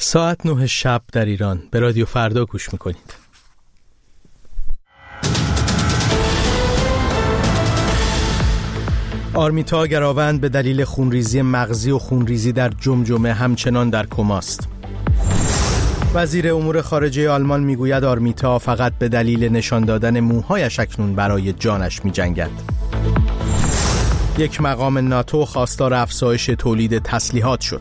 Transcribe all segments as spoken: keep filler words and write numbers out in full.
ساعت نه شب در ایران به رادیو فردا گوش میکنید. آرمیتا گراوند به دلیل خونریزی مغزی و خونریزی در جمجمه همچنان در کماست. وزیر امور خارجه آلمان میگوید آرمیتا فقط به دلیل نشان دادن موهایش اکنون برای جانش میجنگد. یک مقام ناتو خواستار افزایش تولید تسلیحات شد.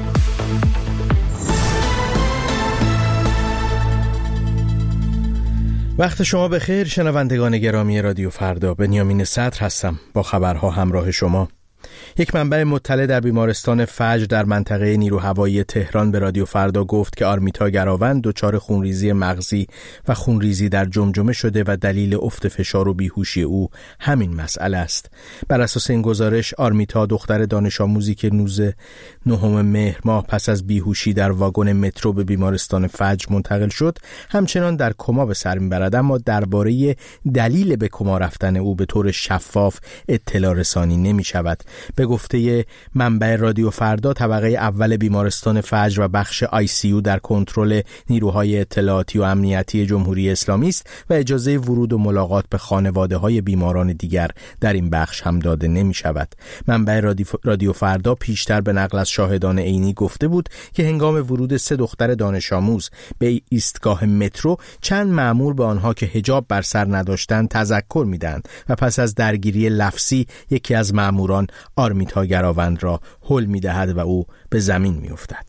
وقت شما بخیر شنوندگان گرامی رادیو فردا، بنیامین صدر هستم با خبرها همراه شما. یک منبع مطلع در بیمارستان فجر در منطقه نیروهوایی تهران به رادیو فردا گفت که آرمیتا گراوند دچار خونریزی مغزی و خونریزی در جمجمه شده و دلیل افت فشار و بیهوشی او همین مسئله است. بر اساس این گزارش آرمیتا دختر دانش آموزی که روز نهم مهر ماه پس از بیهوشی در واگن مترو به بیمارستان فجر منتقل شد همچنان در کما به سر میبرد، اما درباره دلیل به کما رفتن او به طور شفاف اطلاع رسانی نمی شود. به گفته منبع رادیو فردا طبقه اول بیمارستان فجر و بخش آی سی یو در کنترل نیروهای اطلاعاتی و امنیتی جمهوری اسلامی است و اجازه ورود و ملاقات به خانواده‌های بیماران دیگر در این بخش هم داده نمی شود. منبع رادیو فردا پیشتر به نقل از شاهدان عینی گفته بود که هنگام ورود سه دختر دانش آموز به ایستگاه مترو چند مأمور به آنها که حجاب بر سر نداشتند تذکر میدند و پس از درگیری لفظی یکی از مأموران آرمیتا گراوند را هل می‌دهد و او به زمین می‌افتد.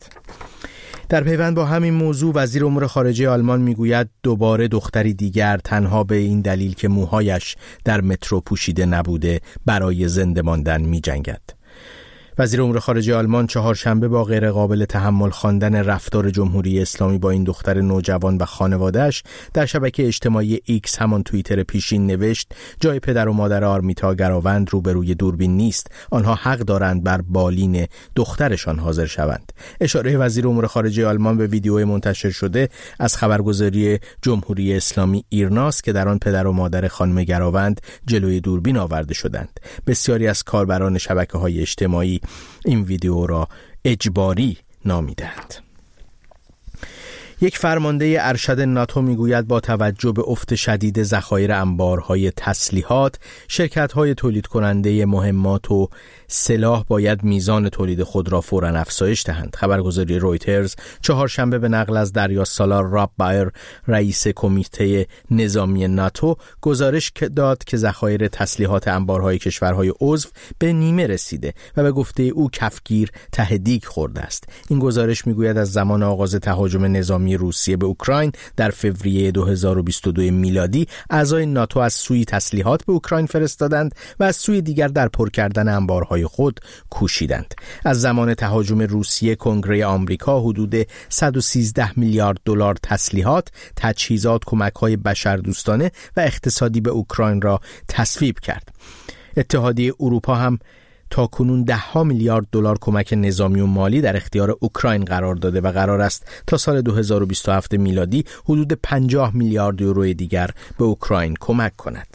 در پیوند با همین موضوع وزیر امور خارجه آلمان میگوید دوباره دختری دیگر تنها به این دلیل که موهایش در مترو پوشیده نبوده برای زنده ماندن می‌جنگد. وزیر امور خارجه آلمان چهارشنبه با غیر قابل تحمل خواندن رفتار جمهوری اسلامی با این دختر نوجوان و خانواده‌اش در شبکه اجتماعی ایکس همان توییتر پیشین نوشت جای پدر و مادر آرمیتا گراوند روبروی دوربین نیست، آنها حق دارند بر بالین دخترشان حاضر شوند. اشاره وزیر امور خارجه آلمان به ویدیو منتشر شده از خبرگزاری جمهوری اسلامی ایرناست که در آن پدر و مادر خانم گراوند جلوی دوربین آورده شدند. بسیاری از کاربران شبکه‌های اجتماعی این ویدیو را اجباری نامیدند. یک فرمانده ارشد ناتو میگوید با توجه به افت شدید ذخایر انبارهای تسلیحات، شرکت‌های تولید کننده مهمات و سلاح باید میزان تولید خود را فوراً افزایش دهند. خبرگزاری رویترز چهارشنبه به نقل از دریاس سالار راب بایر رئیس کمیته نظامی ناتو گزارش داد که ذخایر تسلیحات انبارهای کشورهای عضو به نیمه رسیده و به گفته او کفگیر ته دیگ خورده است. این گزارش میگوید از زمان آغاز تهاجم نظامی روسیه به اوکراین در فوریه دو هزار و بیست و دو میلادی اعضای ناتو از سوی تسلیحات به اوکراین فرستادند و از سوی دیگر در پر کردن انبارهای خود کوشیدند. از زمان تهاجم روسیه کنگره آمریکا حدود صد و سیزده میلیارد دلار تسلیحات، تجهیزات، کمک‌های بشردوستانه و اقتصادی به اوکراین را تصویب کرد. اتحادیه اروپا هم تا کنون ده ها میلیارد دلار کمک نظامی و مالی در اختیار اوکراین قرار داده و قرار است تا سال دو هزار و بیست و هفت میلادی حدود پنجاه میلیارد یورو دیگر به اوکراین کمک کند.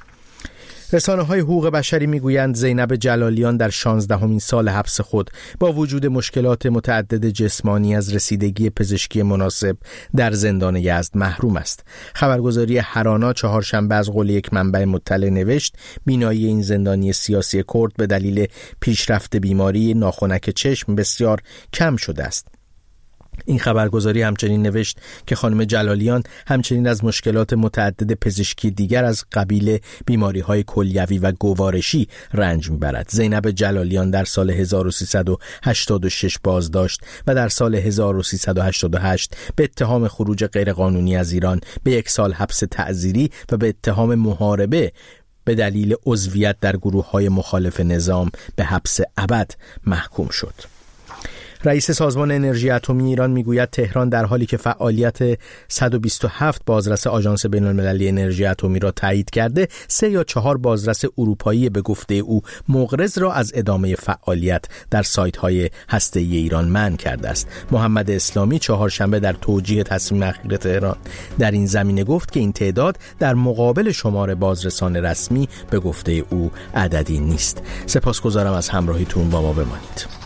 رسانه‌های حقوق بشری میگویند زینب جلالیان در شانزدهمین سال حبس خود با وجود مشکلات متعدد جسمانی از رسیدگی پزشکی مناسب در زندان یزد محروم است. خبرگزاری هرانا چهارشنبه از قول یک منبع مطلع نوشت بینایی این زندانی سیاسی کرد به دلیل پیشرفت بیماری ناخنک چشم بسیار کم شده است. این خبرگزاری همچنین نوشت که خانم جلالیان همچنین از مشکلات متعدد پزشکی دیگر از قبیل بیماری‌های کلیوی و گوارشی رنج می‌برد. زینب جلالیان در سال هزار و سیصد و هشتاد و شش بازداشت و در سال هزار و سیصد و هشتاد و هشت به اتهام خروج غیرقانونی از ایران به یک سال حبس تعزیری و به اتهام محاربه به دلیل عضویت در گروه‌های مخالف نظام به حبس ابد محکوم شد. رئیس سازمان انرژی اتمی ایران میگوید تهران در حالی که فعالیت صد و بیست و هفت بازرس آژانس بین‌المللی انرژی اتمی را تایید کرده، سه یا چهار بازرس اروپایی به گفته او مغرض را از ادامه فعالیت در سایت‌های هسته‌ای ایران منع کرده است. محمد اسلامی چهارشنبه در توجیه تصمیم اخیر تهران در این زمینه گفت که این تعداد در مقابل شمار بازرسان رسمی به گفته او عددی نیست. سپاسگزارم از همراهیتون با ما بمانید.